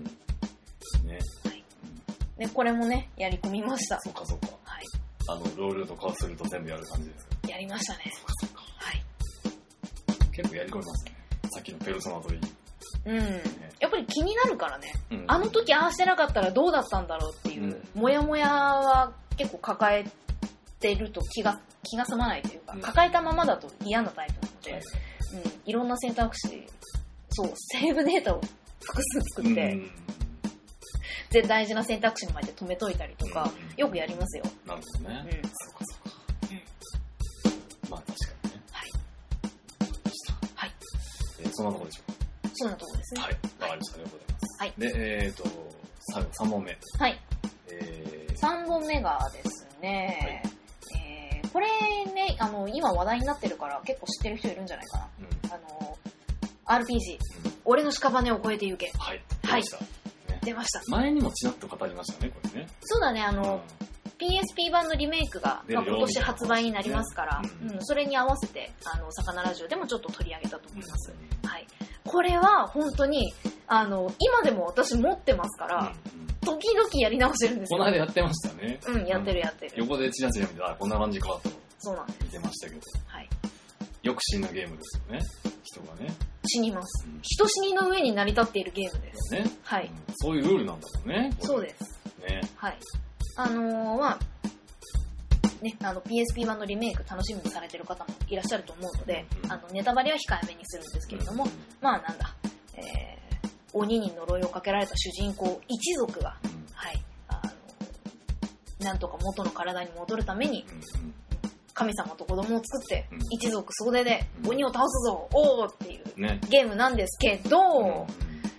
[SPEAKER 1] ね、
[SPEAKER 2] はい。で、これもね、やり込みました。
[SPEAKER 1] そうかそうか。はい。あの、ロールとかすると全部やる感じですか？
[SPEAKER 2] やりましたね。
[SPEAKER 1] そうかそうか。
[SPEAKER 2] はい。
[SPEAKER 1] 結構やり込みますね。さっきのペルソナといい。
[SPEAKER 2] うん、やっぱり気になるからね、うん、あの時ああしてなかったらどうだったんだろうっていう、うん、モヤモヤは結構抱えてると気が気が済まないというか、うん、抱えたままだと嫌なタイプなので、うんうん、いろんな選択肢そうセーブデータを複数作って、うん、絶大事な選択肢の前で止めといたりとか、うん、よくやりますよ。
[SPEAKER 1] なるほどね、うん、そうかそうか、うん、まあ確かにね。
[SPEAKER 2] はいはい、
[SPEAKER 1] えー、そんなところでしょうか。
[SPEAKER 2] そんなところですね。
[SPEAKER 1] はい。わかりました。ありがとうございます。
[SPEAKER 2] はい。
[SPEAKER 1] で、えっ、ー、と、最後さんぼんめ。
[SPEAKER 2] はい。えー、さんぼんめがですね、はいえー、これね、あの、今話題になってるから結構知ってる人いるんじゃないかな。うん、あの、アールピージー、うん、俺の屍を越えて行け。
[SPEAKER 1] はい。出ました。
[SPEAKER 2] はいね、出ました。
[SPEAKER 1] 前にもちらっと語りましたね、これね。
[SPEAKER 2] そうだね、あの、うんピーエスピー 版のリメイクが、まあ、今年発売になりますから、うんうん、それに合わせて、あの、魚ラジオでもちょっと取り上げたと思います。うん、はい。これは本当に、あの、今でも私持ってますから、うんうん、時々やり直してるんですよ。
[SPEAKER 1] この間やってましたね。
[SPEAKER 2] うん、やってるやってる。
[SPEAKER 1] 横でチラチラ見て、あ、こんな感じかと。
[SPEAKER 2] そうなんです。
[SPEAKER 1] 見てましたけど。
[SPEAKER 2] はい。
[SPEAKER 1] よく死んだゲームですよね。人がね。
[SPEAKER 2] 死にます。うん、人死にの上に成り立っているゲームです。
[SPEAKER 1] ね。
[SPEAKER 2] はい、
[SPEAKER 1] うん。そういうルールなんだもんね。
[SPEAKER 2] そうです。
[SPEAKER 1] ね。
[SPEAKER 2] はい。あのー、まあ、 ね、あの ピーエスピー 版のリメイク楽しみにされてる方もいらっしゃると思うので、うん、あのネタバレは控えめにするんですけれども、うん、まあなんだ、えー、鬼に呪いをかけられた主人公一族が、うん、はい、あのなんとか元の体に戻るために、うん、神様と子供を作って、うん、一族総出で鬼を倒すぞ、うん、おーっていう、ね、ゲームなんですけど、うん、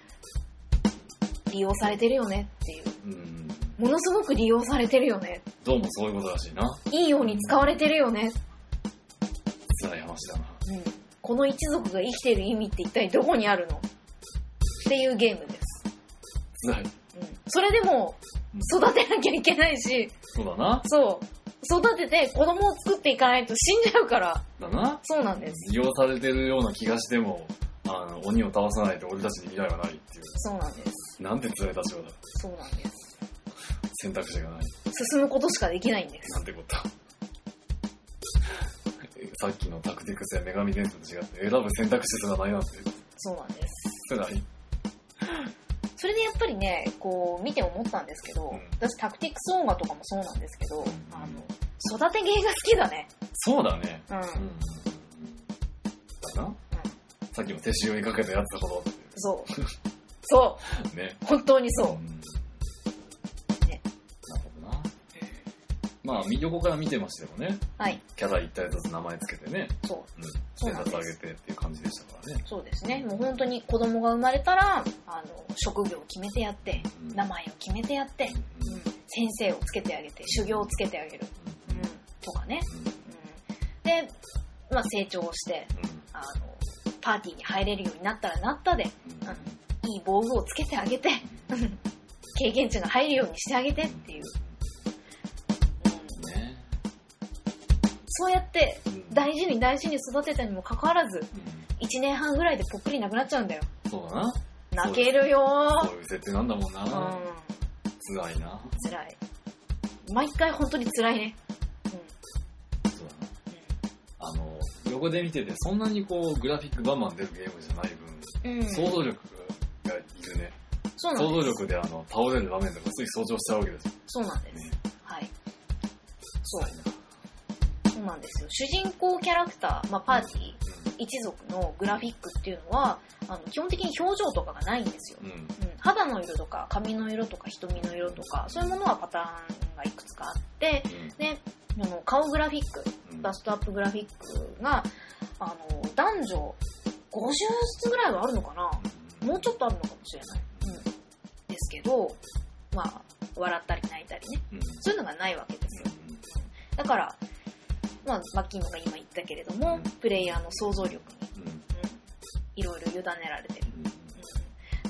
[SPEAKER 2] 利用されてるよねっていう、うん、ものすごく利用されてるよね、
[SPEAKER 1] どうもそういうことらしいな、
[SPEAKER 2] いいように使われてるよね、
[SPEAKER 1] 辛い話だな、
[SPEAKER 2] うん、この一族が生きてる意味って一体どこにあるのっていうゲームです。
[SPEAKER 1] 辛い、うん、
[SPEAKER 2] それでも育てなきゃいけないし、
[SPEAKER 1] そうだな、
[SPEAKER 2] そう育てて子供を作っていかないと死んじゃうから
[SPEAKER 1] だな。
[SPEAKER 2] そうなんです。
[SPEAKER 1] 利用されてるような気がしても、あの鬼を倒さないと俺たちに未来はないっていう。
[SPEAKER 2] そうなんです。
[SPEAKER 1] なんて辛い立場だ。
[SPEAKER 2] そうなんです。
[SPEAKER 1] 選択肢がない。
[SPEAKER 2] 進むことしかできないんです。
[SPEAKER 1] なんてことさっきのタクティクスや女神伝説と違って選ぶ選択肢すらないなんて。
[SPEAKER 2] そうなんです。
[SPEAKER 1] 辛い。
[SPEAKER 2] それでやっぱりね、こう見て思ったんですけど、うん、私タクティクスオーガとかもそうなんですけど、うん、あの育てゲーが好きだね。
[SPEAKER 1] そうだね。うん。うん、だな、うん。さっきの手塩にかけたやつほど。
[SPEAKER 2] そう。そう。ね。本当にそう。うん、
[SPEAKER 1] ね。なるほどな。まあ横から見てましたよね。はい。キャラ一体ずつ名前つけてね。そう。うん。そうなんです。上げてっていう感じでしたからね。
[SPEAKER 2] そうですね。もう本当に子供が生まれたら、あの職業を決めてやって、うん、名前を決めてやって、うんうん、先生をつけてあげて、修行をつけてあげる、うんうん、とかね。うんうん、で、まあ成長して、うん、あのパーティーに入れるようになったらなったで、うんうん、いい防具をつけてあげて、経験値が入るようにしてあげてっていう。そうやって大事に大事に育てたにもかかわらず、うん、いちねんはんぐらいでぽっくりなくなっちゃうんだよ。
[SPEAKER 1] そうだな。
[SPEAKER 2] 泣けるよー。
[SPEAKER 1] そういう設定なんだもんな。うん、辛いな。
[SPEAKER 2] 辛い。毎回本当に辛いね。うん。
[SPEAKER 1] そうだな。うん、あの横で見ててそんなにこうグラフィックバンバン出るゲームじゃない分、うん、想像力がいるね。そうなんです。想像力であの倒れる場面とかつい想像しちゃうわけですよ。
[SPEAKER 2] そうなんです。ね、はい。そう。そうなんですよ。主人公キャラクター、まあ、パーティー、うん、一族のグラフィックっていうのはあの基本的に表情とかがないんですよ、うんうん、肌の色とか髪の色とか瞳の色とかそういうものはパターンがいくつかあって、うん、であの顔グラフィック、バストアップグラフィックがあの男女ごじゅっつぐらいはあるのかな、もうちょっとあるのかもしれない、うん、ですけど、まあ笑ったり泣いたりね、うん、そういうのがないわけですよ、うん、だからまあ、マッキーノが今言ったけれども、うん、プレイヤーの想像力に、うんうん、いろいろ委ねられてる、うんうん、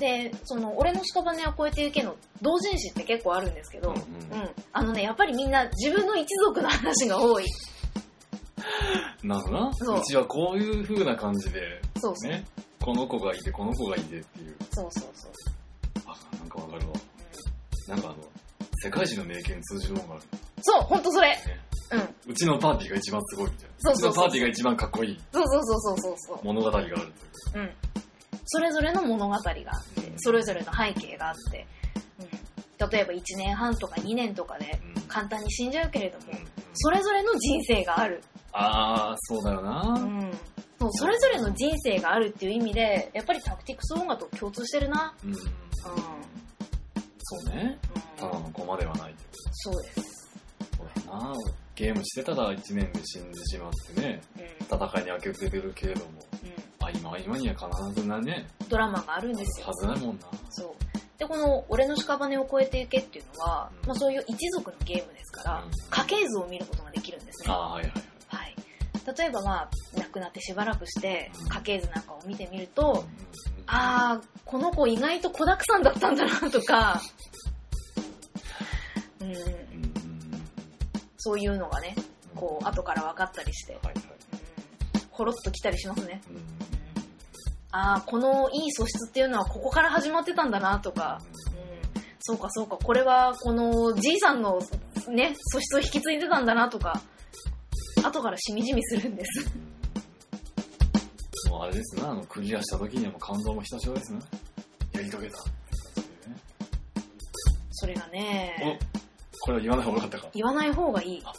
[SPEAKER 2] でその俺の屍は越えてゆけの同人誌って結構あるんですけど、うんうんうん、あのねやっぱりみんな自分の一族の話が多い。
[SPEAKER 1] なるほどな。うちはこういう風な感じで、そうそう、ね、この子がいてこの子がいてっていう。そうそうそう。あ、なんかわかるわ、うん、なんかあの世界中の名犬通じるものがある。
[SPEAKER 2] そう、ほんとそれ、ね、うん、
[SPEAKER 1] うちのパーティーが一番すごいみたいな。そうそうそう、うちのパーティーが一番かっこいい。
[SPEAKER 2] そうそうそうそうそう。
[SPEAKER 1] 物語があるという。
[SPEAKER 2] うん。それぞれの物語があって、うん、それぞれの背景があって、うん、例えばいちねんはんとかにねんとかで簡単に死んじゃうけれども、うん、それぞれの人生がある。
[SPEAKER 1] あー、そうだよな。うん。
[SPEAKER 2] そう、それぞれの人生があるっていう意味で、やっぱりタクティクスオーガと共通してるな。うん。うん、
[SPEAKER 1] そうね。うん、ただの駒ではない。
[SPEAKER 2] そうです。
[SPEAKER 1] そうだな。ゲームしてたらいちねんで死んでしまってね、うん、戦いに明けて出るけれども、うん、あ、今は今には必ずなね、
[SPEAKER 2] ドラマがあるんですよ。
[SPEAKER 1] はずないもんな。
[SPEAKER 2] そう。で、この俺の屍を越えてゆけっていうのは、うん、まあそういう一族のゲームですから、うん、家系図を見ることができるんですね。あ、はいはいはい。はい。例えばまあ、亡くなってしばらくして、家系図なんかを見てみると、うん、あー、この子意外と子だくさんだったんだなとか、うん、そういうのがね、こう後から分かったりして、はいはい、うん、ほろっときたりしますね、うん、ああ、このいい素質っていうのはここから始まってたんだなとか、うん、そうかそうか、これはこのじいさんのね素質を引き継いでたんだなとか、後からしみじみするんです。
[SPEAKER 1] もうあれですね、あのクリアした時にはもう感動もひたしおですね。やり遂げた。
[SPEAKER 2] それがね、
[SPEAKER 1] これは言わない方がよかったか。
[SPEAKER 2] 言わない方がいい。
[SPEAKER 1] あ、分かった。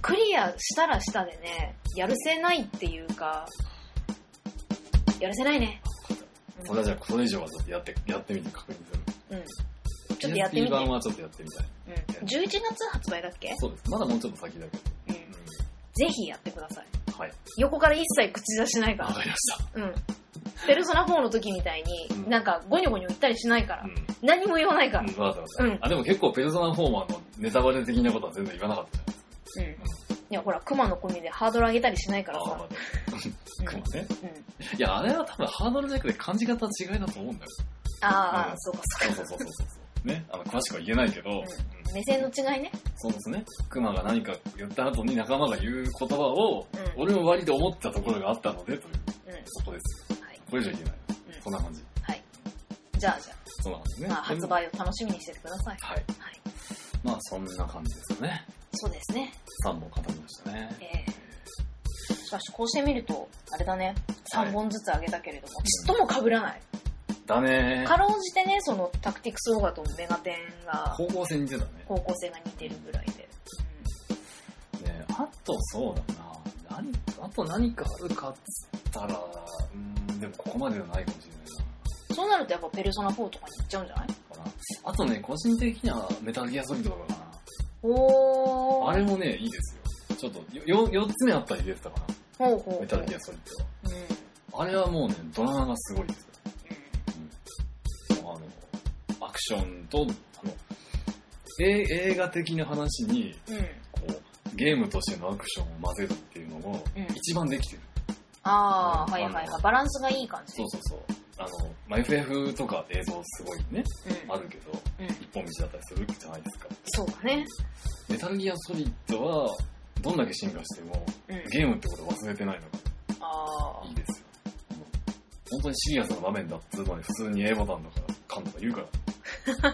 [SPEAKER 2] クリアしたらしたでね、やるせないっていうか、やるせないね。
[SPEAKER 1] それはじゃあ、それ以上はちょっとやって、やってみて確認する。うん。ちょっとやってみて。ピーエスピー 版はちょっとやってみたい。
[SPEAKER 2] うん。じゅういちがつ発売だっけ？
[SPEAKER 1] そうです。まだもうちょっと先だけど。うん。うん、
[SPEAKER 2] ぜひやってください。
[SPEAKER 1] はい。
[SPEAKER 2] 横から一切口出しないから。
[SPEAKER 1] わかりました。
[SPEAKER 2] うん。ペルソナフォーの時みたいに、うん、なんかゴニョゴニョ言ったりしないから。うん、何も言わないから。
[SPEAKER 1] うん、わかった。うん。あ、でも結構ペルソナフォーマーのネタバレ的なことは全然言わなかったじゃないですか。うん。うん、
[SPEAKER 2] いや、ほら、熊の込みでハードル上げたりしないからさ。
[SPEAKER 1] 熊ね。うん。いや、あれは多分ハードルじゃなくて感じ方違いだと思うんだよ。
[SPEAKER 2] ああ、そうかそう
[SPEAKER 1] か。そうそうそうそう。ね。あの、詳しくは言えないけど。うん。
[SPEAKER 2] 目線の違いね。
[SPEAKER 1] そうですね。熊が何か言った後に仲間が言う言葉を、俺も割と思ったところがあったので、という。うん。そこです。はい。これ以上言えない。うん。そんな感じ。
[SPEAKER 2] はい。じゃあじゃあ。
[SPEAKER 1] そんな感じね。
[SPEAKER 2] まあ、発売を楽しみにしててください。
[SPEAKER 1] はい。はい。まあ、そんな感じですよね。
[SPEAKER 2] そうですね。
[SPEAKER 1] さんぼん語りましたね。ええ
[SPEAKER 2] ー。しかし、こうしてみると、あれだね。さんぼんずつあげたけれども、はい、ちっとも被らない。
[SPEAKER 1] だねー。
[SPEAKER 2] かろうじてね、そのタクティクスオーガとメガテンが。
[SPEAKER 1] 方向性似てたね。
[SPEAKER 2] 方向性が似てるぐらいで。
[SPEAKER 1] うん、ねえ、あとそうだな。何、あと何かあるかっつったら、うん、でもここまではないかもしれないな。
[SPEAKER 2] そうなるとやっぱペルソナフォーとかに行っちゃうんじゃないか
[SPEAKER 1] な。あとね、個人的にはメタルギアソリッドとかかな。
[SPEAKER 2] おー。
[SPEAKER 1] あれもね、いいですよ。ちょっとよよっつめあったり出てたかな。ほうほうほう。メタルギアソリッドは。うん。あれはもうね、ドラマがすごいですよ。うん。うん、あの、アクションと、あの、え映画的な話に、うん、こう、ゲームとしてのアクションを混ぜるっていうのも、うん、一番できてる。
[SPEAKER 2] ああ、はいはいはい。バランスがいい感じ。
[SPEAKER 1] そうそうそう。あの、まあ、エフエフ とか映像すごいね、うん、あるけど、うん、一本道だったりするじゃないですか。
[SPEAKER 2] そうだね。
[SPEAKER 1] メタルギアソリッドは、どんだけ進化しても、うん、ゲームってこと忘れてないのが、あいいですよ。本当にシリアスな場面だっつうのに普通に A ボタンとかカンとか言うから。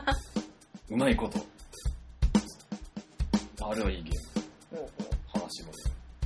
[SPEAKER 1] うまいこと。あれはいいゲーム。ほうほう話もね。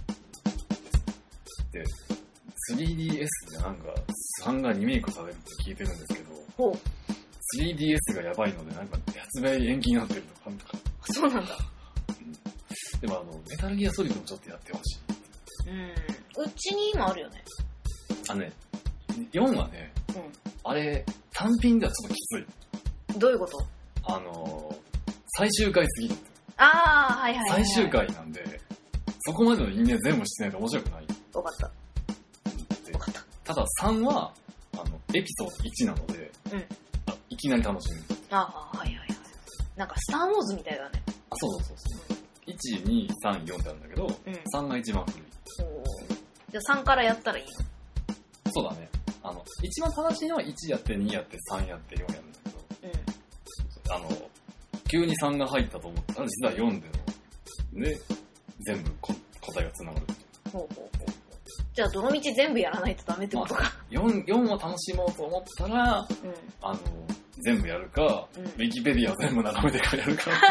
[SPEAKER 1] で、スリーディーエス でなんかさんがリメイクされるって聞いてるんですけど、ほう スリーディーエス がやばいのでなんか発売延期になってるとかなんとか。
[SPEAKER 2] そうなんだ。
[SPEAKER 1] うん、でもあの、メタルギアソリッドもちょっとやってほしい。
[SPEAKER 2] うん。うちに今あるよね。
[SPEAKER 1] あのね、よんはね、うん、あれ、単品ではちょっとき
[SPEAKER 2] つい。どういうこと？
[SPEAKER 1] あの、最終回すぎる。
[SPEAKER 2] ああ、はいはい、はい。
[SPEAKER 1] 最終回なんで、そこまでの因縁全部してないと面白くない。
[SPEAKER 2] わかった。わかった。
[SPEAKER 1] たださんは、あの、エピソードいちなので、うん、いきなり楽しめる。
[SPEAKER 2] ああ、はいはいはい。なんか、スターウォーズみたいだね。
[SPEAKER 1] あ、そうそうそうそう。うん、いち、に、さん、よんってあるんだけど、うん、さんが一番古い。お
[SPEAKER 2] じゃあさんからやったらいいの？
[SPEAKER 1] そうだね。あの、一番正しいのはいちやって、にやって、さんやって、よんやるんだけど、うん、あの、急にさんが入ったと思ったら、実はよんでの、で、全部こ答えがつながる。ほうほうほう。
[SPEAKER 2] じゃあ、どの道全部やらないとダメってことか。まあ、
[SPEAKER 1] よん、よんを楽しもうと思ったら、うん、あの、全部やるか、うん、ウィキペディアを全部眺めてからやるか。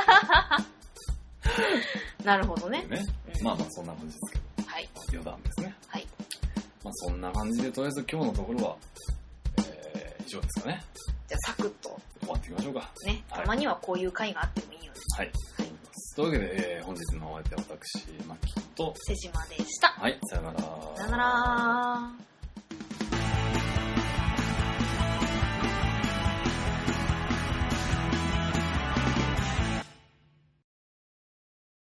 [SPEAKER 2] なるほどね。
[SPEAKER 1] ね、うん、まあまあ、そんな感じですけど。はい。余談ですね。はい。まあ、そんな感じで、とりあえず今日のところは、えー、以上ですかね。
[SPEAKER 2] じゃあ、サクッと。
[SPEAKER 1] 終わっていきましょうか。
[SPEAKER 2] ね。たまにはこういう回があってもいいよね。
[SPEAKER 1] はい。はい。というわけで、えー、本日のお相手は私、マッキーと、
[SPEAKER 2] 瀬島でした。
[SPEAKER 1] はい、さよなら。
[SPEAKER 2] さよなら。